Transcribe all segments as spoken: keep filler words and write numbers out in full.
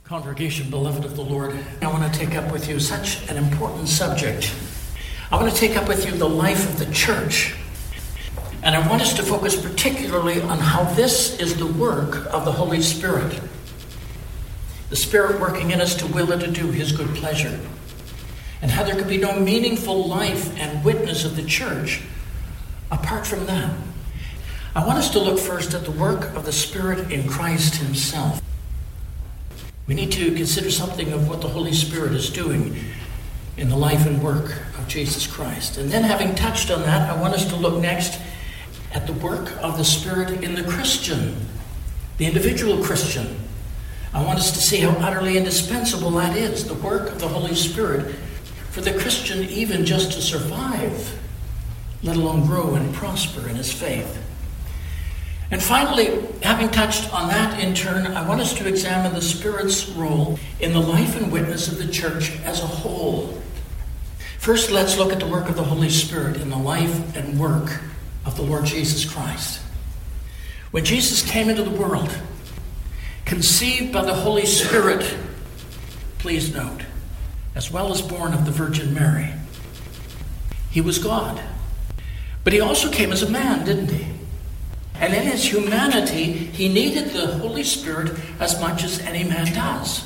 Congregation, beloved of the Lord, I want to take up with you such an important subject. I want to take up with you the life of the church. And I want us to focus particularly on how this is the work of the Holy Spirit. The Spirit working in us to will and to do His good pleasure. And how there could be no meaningful life and witness of the church apart from that. I want us to look first at the work of the Spirit in Christ Himself. We need to consider something of what the Holy Spirit is doing in the life and work of Jesus Christ. And then, having touched on that, I want us to look next at the work of the Spirit in the Christian, the individual Christian. I want us to see how utterly indispensable that is, the work of the Holy Spirit for the Christian even just to survive, let alone grow and prosper in his faith. And finally, having touched on that in turn, I want us to examine the Spirit's role in the life and witness of the church as a whole. First, let's look at the work of the Holy Spirit in the life and work of the Lord Jesus Christ. When Jesus came into the world, conceived by the Holy Spirit, please note, as well as born of the Virgin Mary, He was God. But He also came as a man, didn't He? And in His humanity, He needed the Holy Spirit as much as any man does.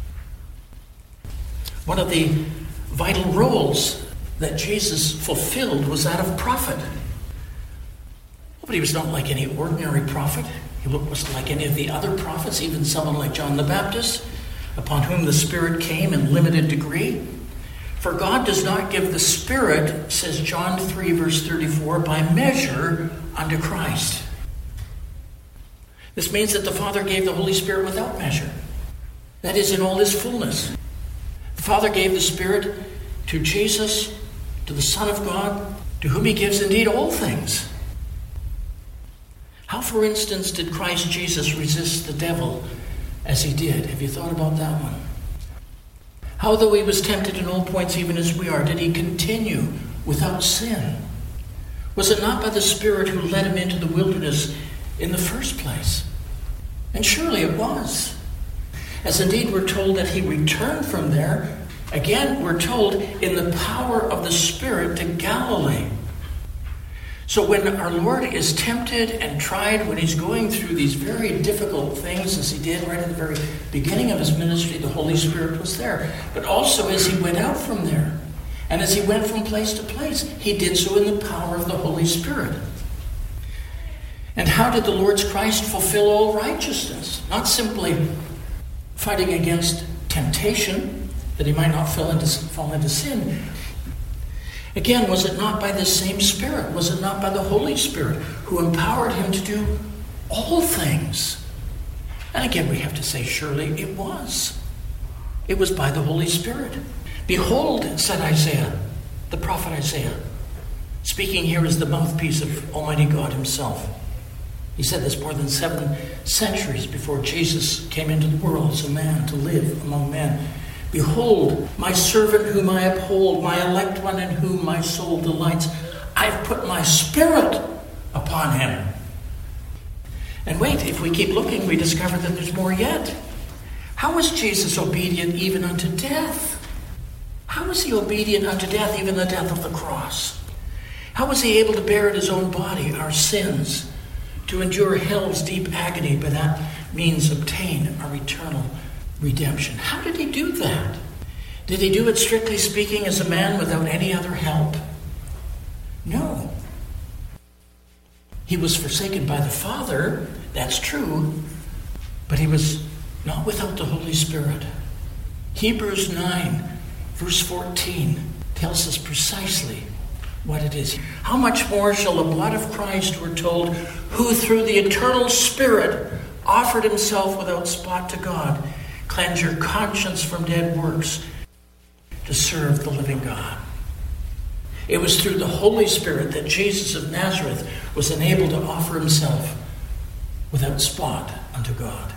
One of the vital roles that Jesus fulfilled was that of prophet. But He was not like any ordinary prophet. He wasn't like any of the other prophets, even someone like John the Baptist, upon whom the Spirit came in limited degree. For God does not give the Spirit, says John three, verse thirty-four, by measure unto Christ. This means that the Father gave the Holy Spirit without measure. That is, in all His fullness. The Father gave the Spirit to Jesus, to the Son of God, to whom He gives indeed all things. How, for instance, did Christ Jesus resist the devil as He did? Have you thought about that one? How, though He was tempted in all points even as we are, did He continue without sin? Was it not by the Spirit who led Him into the wilderness in the first place? And surely it was. As indeed we're told that He returned from there, again we're told in the power of the Spirit to Galilee. So when our Lord is tempted and tried, when He's going through these very difficult things, as He did right at the very beginning of His ministry, the Holy Spirit was there. But also as He went out from there, and as He went from place to place, He did so in the power of the Holy Spirit. And how did the Lord's Christ fulfill all righteousness? Not simply fighting against temptation, that He might not fall into, fall into sin. Again, was it not by this same Spirit? Was it not by the Holy Spirit who empowered Him to do all things? And again, we have to say, surely it was. It was by the Holy Spirit. Behold, said Isaiah, the prophet Isaiah, speaking here as the mouthpiece of Almighty God Himself. He said this more than seven centuries before Jesus came into the world as a man to live among men. Behold, my servant whom I uphold, my elect one in whom my soul delights. I've put my Spirit upon Him. And wait, if we keep looking, we discover that there's more yet. How was Jesus obedient even unto death? How was He obedient unto death, even the death of the cross? How was He able to bear in His own body our sins, to endure hell's deep agony, by that means obtain our eternal redemption? How did He do that? Did He do it, strictly speaking, as a man without any other help? No. He was forsaken by the Father, that's true, but He was not without the Holy Spirit. Hebrews nine, verse fourteen, tells us precisely what it is. How much more shall the blood of Christ, we're told, who through the eternal Spirit offered Himself without spot to God, cleanse your conscience from dead works to serve the living God. It was through the Holy Spirit that Jesus of Nazareth was enabled to offer Himself without spot unto God.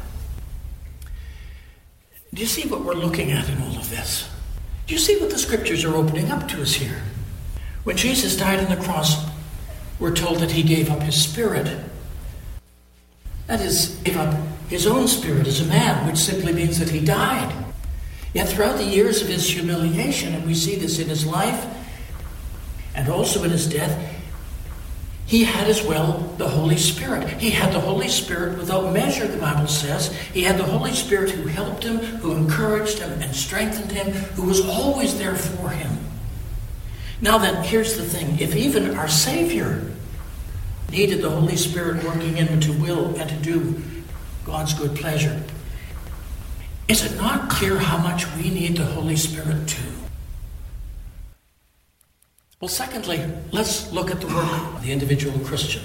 Do you see what we're looking at in all of this? Do you see what the Scriptures are opening up to us here? When Jesus died on the cross, we're told that He gave up His Spirit. That is, gave up his own spirit as a man, which simply means that he died. Yet throughout the years of his humiliation, and we see this in his life and also in his death, he had as well the Holy Spirit. He had the Holy Spirit without measure, the Bible says. He had the Holy Spirit who helped him, who encouraged him and strengthened him, who was always there for him. Now then, here's the thing. If even our Savior needed the Holy Spirit working in him to will and to do God's good pleasure, is it not clear how much we need the Holy Spirit too? Well, secondly, let's look at the work of the individual Christian.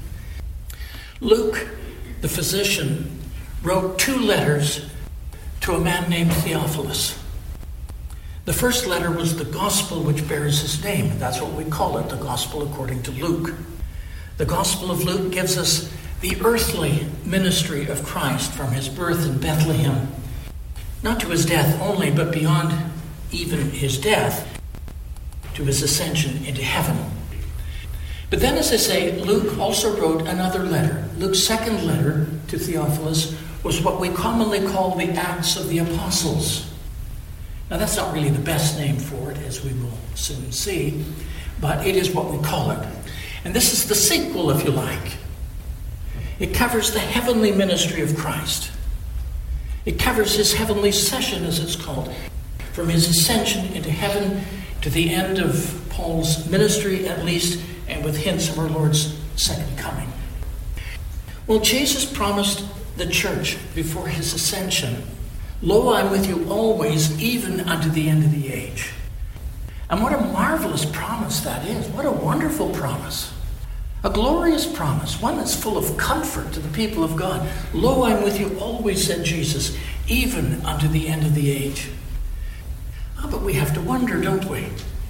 Luke, the physician, wrote two letters to a man named Theophilus. The first letter was the gospel which bears his name. That's what we call it, the gospel according to Luke. The Gospel of Luke gives us the earthly ministry of Christ from his birth in Bethlehem, not to his death only, but beyond even his death, to his ascension into heaven. But then, as I say, Luke also wrote another letter. Luke's second letter to Theophilus was what we commonly call the Acts of the Apostles. Now, that's not really the best name for it, as we will soon see, but it is what we call it. And this is the sequel, if you like. It covers the heavenly ministry of Christ. It covers his heavenly session, as it's called, from his ascension into heaven to the end of Paul's ministry, at least, and with hints of our Lord's second coming. Well, Jesus promised the church before his ascension, "Lo, I'm with you always, even unto the end of the age." And what a marvelous promise that is. What a wonderful promise. A glorious promise, one that's full of comfort to the people of God. "Lo, I'm with you always," said Jesus, "even unto the end of the age." Oh, but we have to wonder, don't we?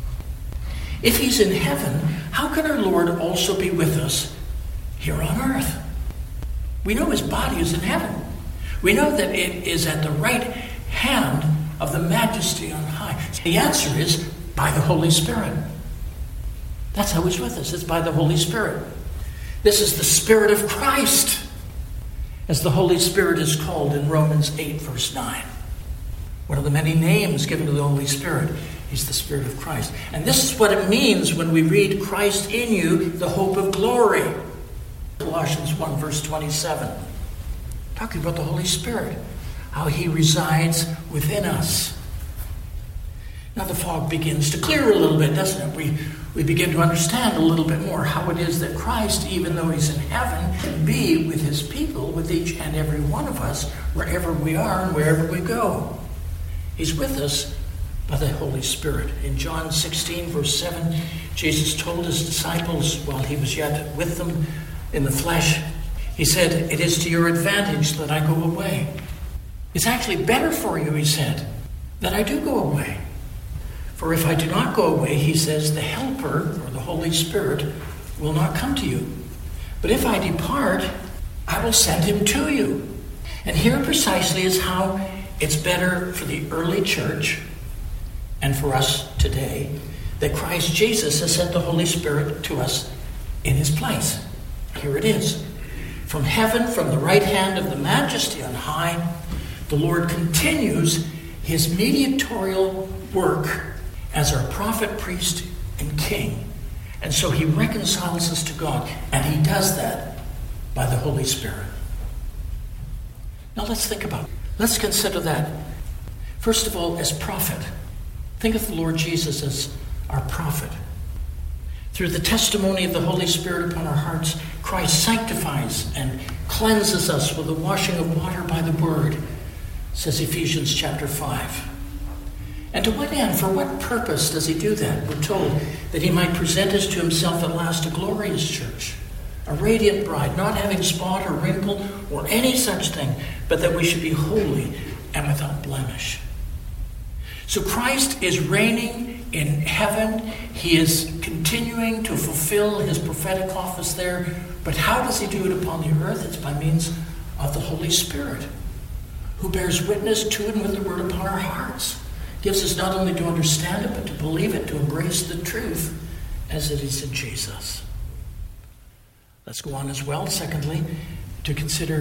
If he's in heaven, how can our Lord also be with us here on earth? We know his body is in heaven. We know that it is at the right hand of the Majesty on high. The answer is by the Holy Spirit. That's how he's with us. It's by the Holy Spirit. This is the Spirit of Christ, as the Holy Spirit is called in Romans eight, verse nine. One of the many names given to the Holy Spirit is the Spirit of Christ. And this is what it means when we read Christ in you, the hope of glory. Colossians one, verse twenty-seven. Talking about the Holy Spirit, how he resides within us. Now the fog begins to clear a little bit, doesn't it? We, we begin to understand a little bit more how it is that Christ, even though he's in heaven, can be with his people, with each and every one of us, wherever we are and wherever we go. He's with us by the Holy Spirit. In John sixteen, verse seven, Jesus told his disciples while he was yet with them in the flesh, he said, "It is to your advantage that I go away." It's actually better for you, he said, that I do go away. For if I do not go away, he says, the Helper, or the Holy Spirit, will not come to you. But if I depart, I will send him to you. And here precisely is how it's better for the early church and for us today that Christ Jesus has sent the Holy Spirit to us in his place. Here it is. From heaven, from the right hand of the Majesty on high, the Lord continues his mediatorial work as our prophet, priest, and king. And so he reconciles us to God, and he does that by the Holy Spirit. Now let's think about it. Let's consider that. First of all, as prophet. Think of the Lord Jesus as our prophet. Through the testimony of the Holy Spirit upon our hearts, Christ sanctifies and cleanses us with the washing of water by the word, says Ephesians chapter five. And to what end, for what purpose does he do that? We're told that he might present us to himself at last a glorious church, a radiant bride, not having spot or wrinkle or any such thing, but that we should be holy and without blemish. So Christ is reigning in heaven. He is continuing to fulfill his prophetic office there. But how does he do it upon the earth? It's by means of the Holy Spirit, who bears witness to and with the word upon our hearts. Gives us not only to understand it, but to believe it, to embrace the truth as it is in Jesus. Let's go on as well, secondly, to consider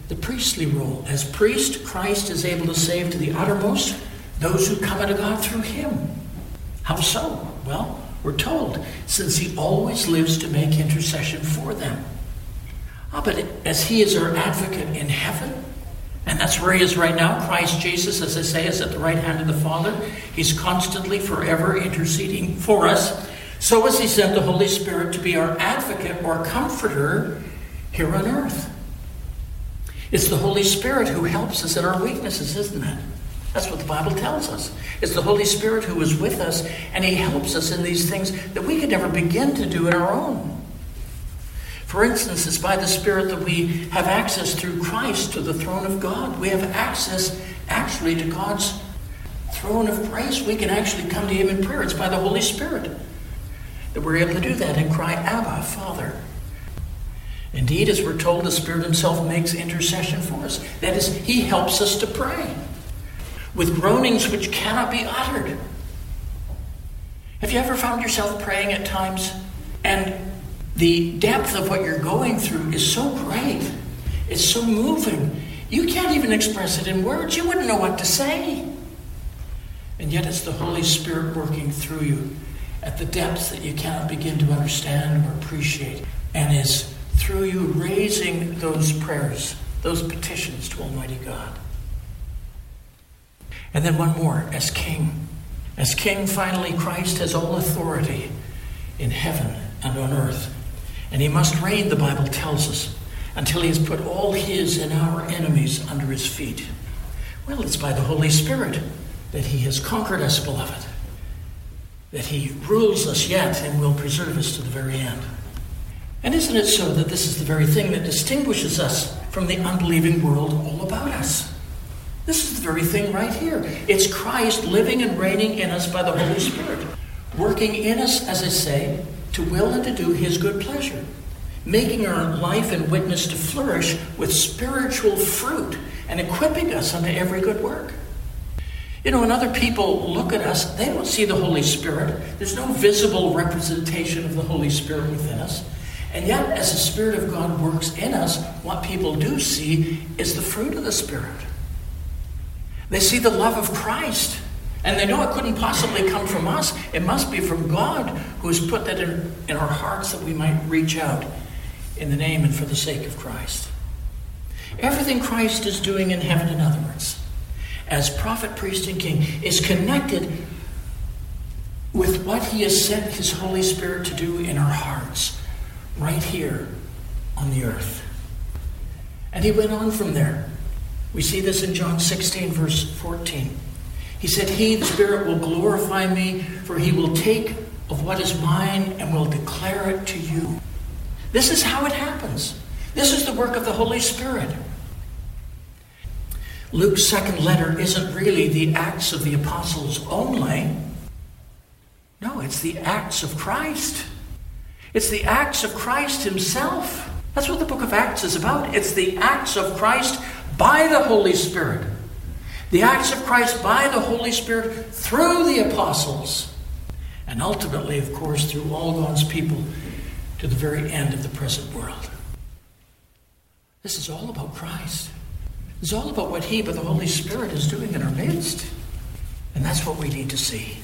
the priestly role. As priest, Christ is able to save to the uttermost those who come unto God through him. How so? Well, we're told, since he always lives to make intercession for them. Ah, but as he is our advocate in heaven, and that's where he is right now, Christ Jesus, as I say, is at the right hand of the Father. He's constantly, forever interceding for us. So has he sent the Holy Spirit to be our advocate or comforter here on earth. It's the Holy Spirit who helps us in our weaknesses, isn't it? That's what the Bible tells us. It's the Holy Spirit who is with us, and he helps us in these things that we could never begin to do on our own. For instance, it's by the Spirit that we have access through Christ to the throne of God. We have access actually to God's throne of grace. We can actually come to him in prayer. It's by the Holy Spirit that we're able to do that and cry, Abba, Father. Indeed, as we're told, the Spirit himself makes intercession for us. That is, he helps us to pray with groanings which cannot be uttered. Have you ever found yourself praying at times and the depth of what you're going through is so great, it's so moving, you can't even express it in words. You wouldn't know what to say. And yet it's the Holy Spirit working through you at the depths that you cannot begin to understand or appreciate, and is through you raising those prayers, those petitions to Almighty God. And then one more, as King. As King, finally, Christ has all authority in heaven and on earth. And he must reign, the Bible tells us, until he has put all his and our enemies under his feet. Well, it's by the Holy Spirit that he has conquered us, beloved. That he rules us yet and will preserve us to the very end. And isn't it so that this is the very thing that distinguishes us from the unbelieving world all about us? This is the very thing right here. It's Christ living and reigning in us by the Holy Spirit, working in us, as I say, to will and to do his good pleasure, making our life and witness to flourish with spiritual fruit and equipping us unto every good work. You know, when other people look at us, they don't see the Holy Spirit. There's no visible representation of the Holy Spirit within us. And yet, as the Spirit of God works in us, what people do see is the fruit of the Spirit. They see the love of Christ. And they know it couldn't possibly come from us. It must be from God, who has put that in, in our hearts that we might reach out in the name and for the sake of Christ. Everything Christ is doing in heaven, in other words, as prophet, priest, and king, is connected with what he has sent his Holy Spirit to do in our hearts, right here on the earth. And he went on from there. We see this in John sixteen, verse fourteen. He said, he, the Spirit, will glorify me, for he will take of what is mine and will declare it to you. This is how it happens. This is the work of the Holy Spirit. Luke's second letter isn't really the Acts of the Apostles only. No, it's the Acts of Christ. It's the Acts of Christ himself. That's what the book of Acts is about. It's the Acts of Christ by the Holy Spirit. The acts of Christ by the Holy Spirit through the apostles. And ultimately, of course, through all God's people to the very end of the present world. This is all about Christ. It's all about what he, by the Holy Spirit, is doing in our midst. And that's what we need to see.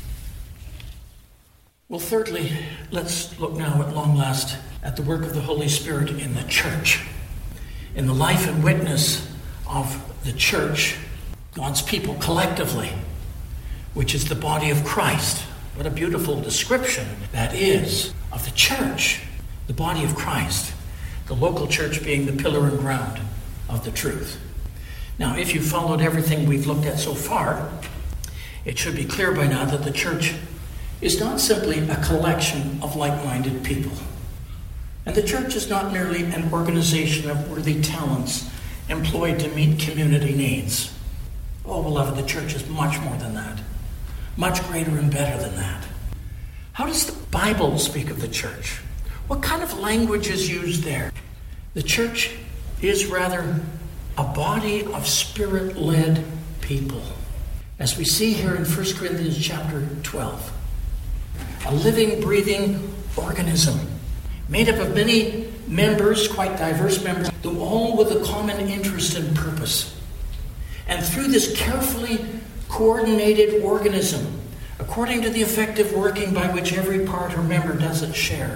Well, thirdly, let's look now at long last at the work of the Holy Spirit in the church. In the life and witness of the church, God's people collectively, which is the body of Christ. What a beautiful description that is of the church, the body of Christ, the local church being the pillar and ground of the truth. Now, if you followed everything we've looked at so far, it should be clear by now that the church is not simply a collection of like-minded people. And the church is not merely an organization of worthy talents employed to meet community needs. Oh, beloved, the church is much more than that. Much greater and better than that. How does the Bible speak of the church? What kind of language is used there? The church is rather a body of Spirit-led people. As we see here in First Corinthians chapter twelve. A living, breathing organism made up of many members, quite diverse members, though all with a common interest and purpose. And through this carefully coordinated organism, according to the effective working by which every part or member does its share,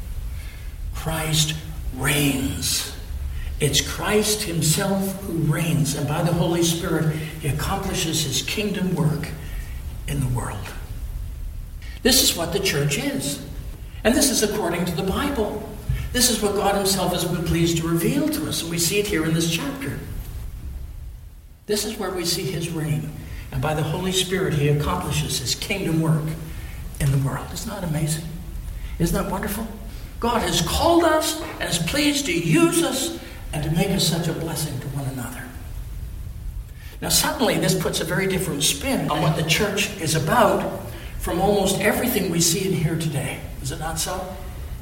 Christ reigns. It's Christ himself who reigns, and by the Holy Spirit, he accomplishes his kingdom work in the world. This is what the church is. And this is according to the Bible. This is what God himself has been pleased to reveal to us, and we see it here in this chapter. This is where we see his reign. And by the Holy Spirit, he accomplishes his kingdom work in the world. Isn't that amazing? Isn't that wonderful? God has called us and is pleased to use us and to make us such a blessing to one another. Now suddenly this puts a very different spin on what the church is about from almost everything we see in here today. Is it not so?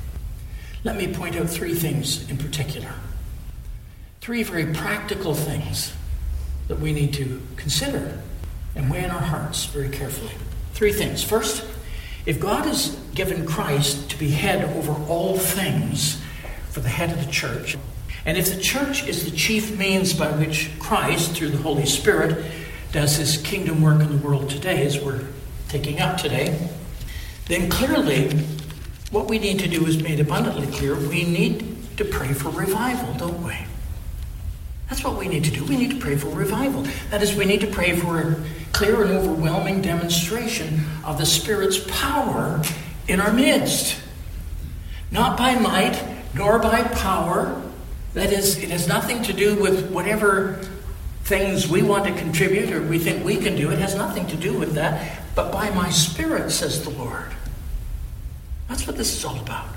Let me point out three things in particular. Three very practical things that we need to consider and weigh in our hearts very carefully. Three things. First, if God has given Christ to be head over all things for the head of the church, and if the church is the chief means by which Christ, through the Holy Spirit, does his kingdom work in the world today, as we're taking up today, then clearly what we need to do is made abundantly clear. We need to pray for revival, don't we? That's what we need to do. We need to pray for revival. That is, we need to pray for a clear and overwhelming demonstration of the Spirit's power in our midst. Not by might, nor by power. That is, it has nothing to do with whatever things we want to contribute or we think we can do. It has nothing to do with that. But by my Spirit, says the Lord. That's what this is all about.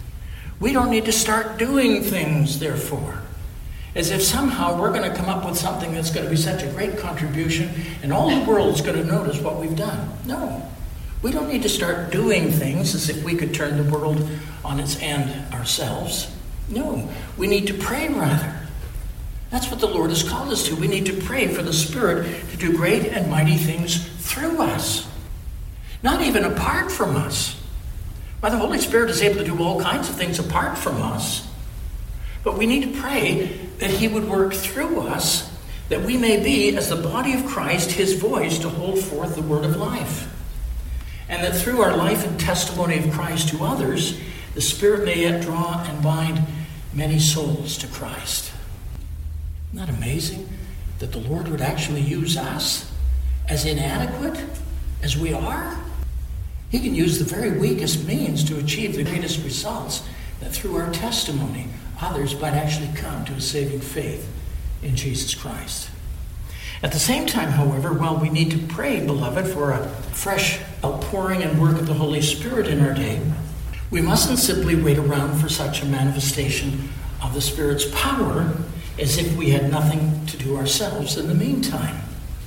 We don't need to start doing things, therefore, as if somehow we're going to come up with something that's going to be such a great contribution and all the world's going to notice what we've done. No. We don't need to start doing things as if we could turn the world on its end ourselves. No. We need to pray rather. That's what the Lord has called us to. We need to pray for the Spirit to do great and mighty things through us. Not even apart from us. Why, the Holy Spirit is able to do all kinds of things apart from us. But we need to pray that he would work through us, that we may be, as the body of Christ, his voice to hold forth the word of life. And that through our life and testimony of Christ to others, the Spirit may yet draw and bind many souls to Christ. Isn't that amazing? That the Lord would actually use us, as inadequate as we are? He can use the very weakest means to achieve the greatest results, that through our testimony, others might actually come to a saving faith in Jesus Christ. At the same time, however, while we need to pray, beloved, for a fresh outpouring and work of the Holy Spirit in our day, we mustn't simply wait around for such a manifestation of the Spirit's power as if we had nothing to do ourselves in the meantime.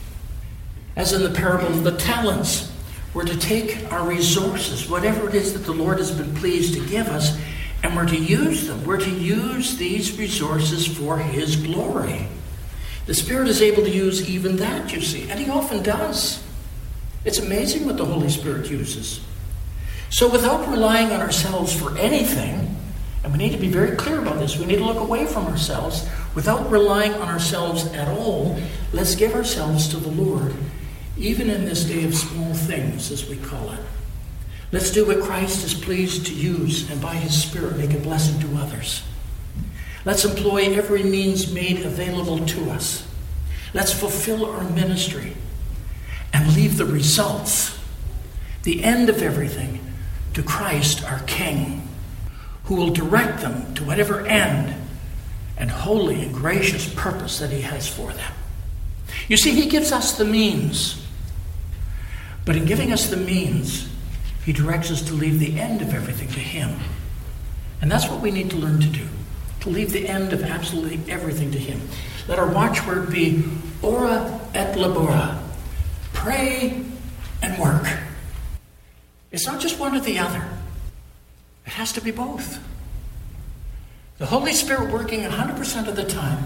As in the parable of the talents, we're to take our resources, whatever it is that the Lord has been pleased to give us, and we're to use them. We're to use these resources for his glory. The Spirit is able to use even that, you see, and he often does. It's amazing what the Holy Spirit uses. So without relying on ourselves for anything, and we need to be very clear about this, we need to look away from ourselves. Without relying on ourselves at all, let's give ourselves to the Lord, even in this day of small things, as we call it. Let's do what Christ is pleased to use, and by his Spirit make a blessing to others. Let's employ every means made available to us. Let's fulfill our ministry and leave the results, the end of everything, to Christ our King, who will direct them to whatever end and holy and gracious purpose that he has for them. You see, he gives us the means. But in giving us the means, he directs us to leave the end of everything to him. And that's what we need to learn to do, to leave the end of absolutely everything to him. Let our watchword be, ora et labora, pray and work. It's not just one or the other. It has to be both. The Holy Spirit working one hundred percent of the time,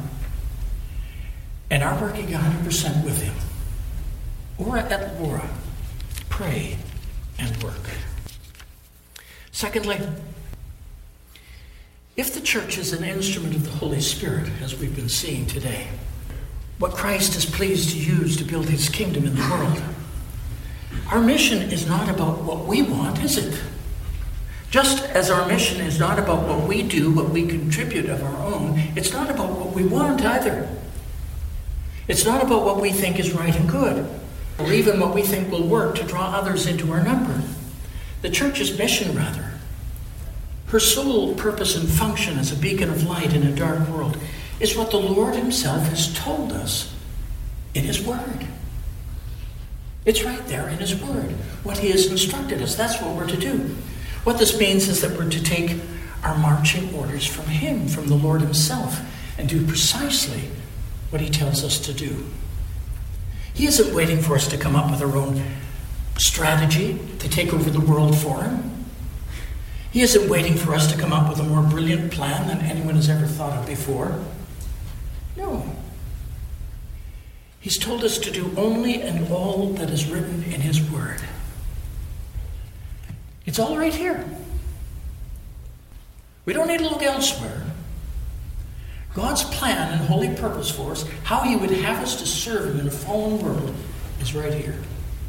and our working one hundred percent with him. Ora et labora, pray and work. Secondly, If the church is an instrument of the Holy Spirit, as we've been seeing today, what Christ is pleased to use to build his kingdom in the world, our mission is not about what we want, is it? Just as our mission is not about what we do, what we contribute of our own, it's not about what we want either. It's not about what we think is right and good, or even what we think will work to draw others into our number. The church's mission, rather, her sole purpose and function as a beacon of light in a dark world, is what the Lord himself has told us in his word. It's right there in his word, what he has instructed us. That's what we're to do. What this means is that we're to take our marching orders from him, from the Lord himself, and do precisely what he tells us to do. He isn't waiting for us to come up with our own strategy to take over the world for him. He isn't waiting for us to come up with a more brilliant plan than anyone has ever thought of before. No. He's told us to do only and all that is written in his word. It's all right here. We don't need to look elsewhere. God's plan and holy purpose for us, how he would have us to serve him in a fallen world, is right here.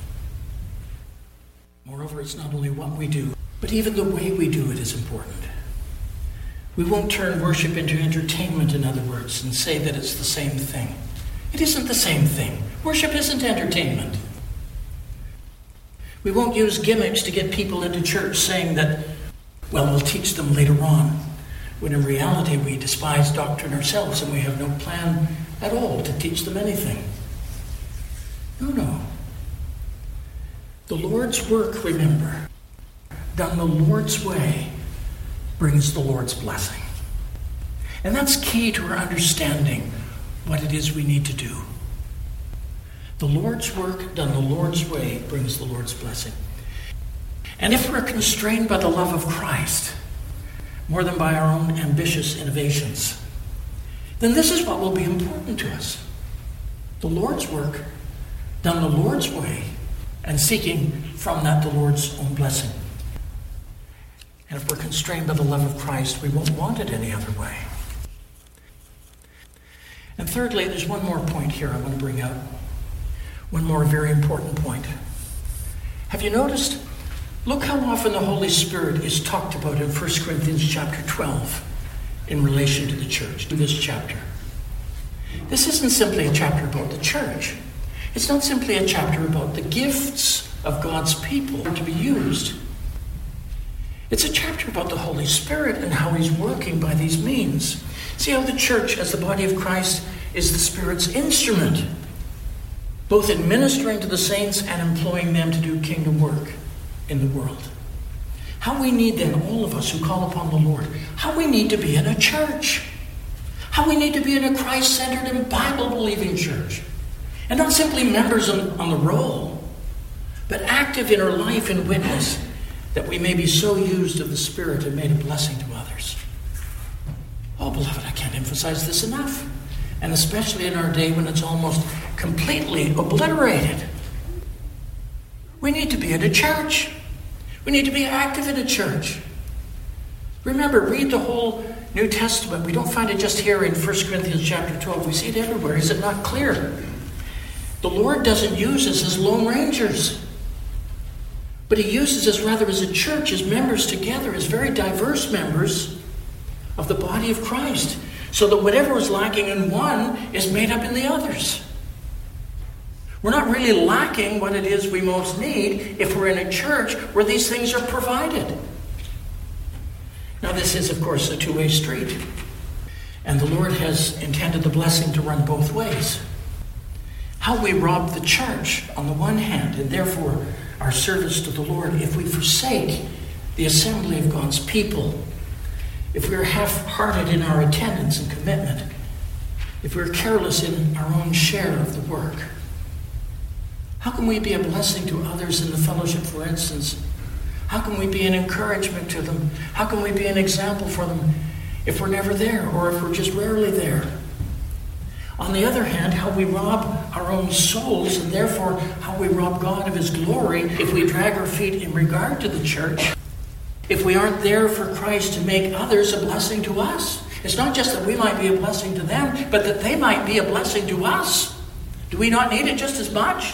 Moreover, it's not only what we do, but even the way we do it is important. We won't turn worship into entertainment, in other words, and say that it's the same thing. It isn't the same thing. Worship isn't entertainment. We won't use gimmicks to get people into church saying that, well, we'll teach them later on, when in reality we despise doctrine ourselves and we have no plan at all to teach them anything. No, no. The Lord's work, remember, done the Lord's way, brings the Lord's blessing. And that's key to our understanding what it is we need to do. The Lord's work done the Lord's way brings the Lord's blessing. And if we're constrained by the love of Christ, more than by our own ambitious innovations, then this is what will be important to us. The Lord's work done the Lord's way, and seeking from that the Lord's own blessing. And if we're constrained by the love of Christ, we won't want it any other way. And thirdly, there's one more point here I want to bring out. One more very important point. Have you noticed? Look how often the Holy Spirit is talked about in First Corinthians chapter twelve in relation to the church, to this chapter. This isn't simply a chapter about the church. It's not simply a chapter about the gifts of God's people to be used. It's a chapter about the Holy Spirit and how he's working by these means. See how the church, as the body of Christ, is the Spirit's instrument, both in ministering to the saints and employing them to do kingdom work in the world. How we need then, all of us who call upon the Lord, how we need to be in a church. How we need to be in a Christ-centered and Bible-believing church. And not simply members on, on the roll, but active in our life and witness, that we may be so used of the Spirit and made a blessing to others. Oh, beloved, I can't emphasize this enough. And especially in our day when it's almost completely obliterated. We need to be in a church. We need to be active in a church. Remember, read the whole New Testament. We don't find it just here in First Corinthians chapter twelve. We see it everywhere. Is it not clear? The Lord doesn't use us as lone rangers. But he uses us rather as a church, as members together, as very diverse members of the body of Christ, so that whatever is lacking in one is made up in the others. We're not really lacking what it is we most need if we're in a church where these things are provided. Now, this is, of course, a two-way street. And the Lord has intended the blessing to run both ways. How we rob the church on the one hand, and therefore our service to the Lord, if we forsake the assembly of God's people, if we're half-hearted in our attendance and commitment, if we're careless in our own share of the work. How can we be a blessing to others in the fellowship, for instance? How can we be an encouragement to them? How can we be an example for them if we're never there, or if we're just rarely there? On the other hand, how we rob our own souls, and therefore how we rob God of his glory if we drag our feet in regard to the church, if we aren't there for Christ to make others a blessing to us? It's not just that we might be a blessing to them, but that they might be a blessing to us. Do we not need it just as much?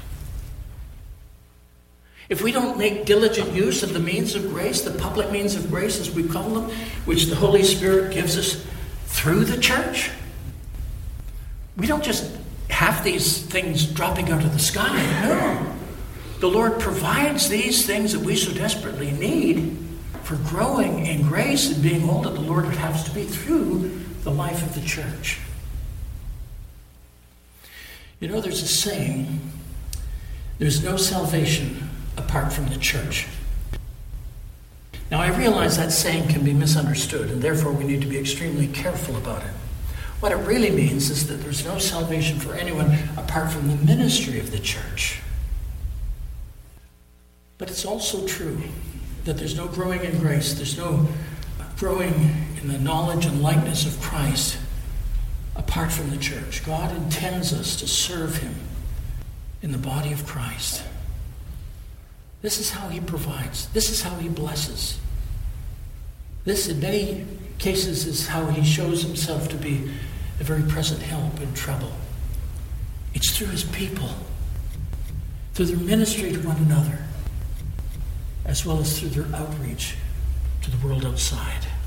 If we don't make diligent use of the means of grace, the public means of grace as we call them, which the Holy Spirit gives us through the church, we don't just have these things dropping out of the sky. No. The Lord provides these things that we so desperately need for growing in grace and being all that the Lord would have us to be through the life of the church. You know, there's a saying, there's no salvation apart from the church. Now, I realize that saying can be misunderstood, and therefore we need to be extremely careful about it. What it really means is that there's no salvation for anyone apart from the ministry of the church. But it's also true that there's no growing in grace, there's no growing in the knowledge and likeness of Christ apart from the church. God intends us to serve him in the body of Christ. This is how he provides. This is how he blesses. This, in many cases, is how he shows himself to be a very present help in trouble. It's through his people, through their ministry to one another, as well as through their outreach to the world outside.